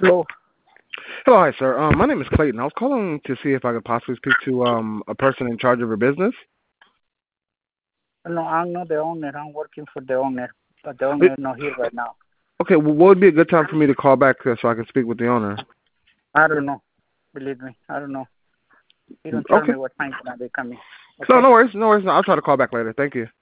Hello. Hello, hi, sir. My name is Clayton. I was calling to see if I could possibly speak to a person in charge of your business. No, I'm not the owner. I'm working for the owner, but the Eh, owner is not here right now. Okay, well, what would be a good time for me to call back so I can speak with the owner? I don't know. Believe me, I don't know. He don't tell Okay. me what time gonna be coming. No, Okay. no worries, no worries. No, I'll try to call back later. Thank you.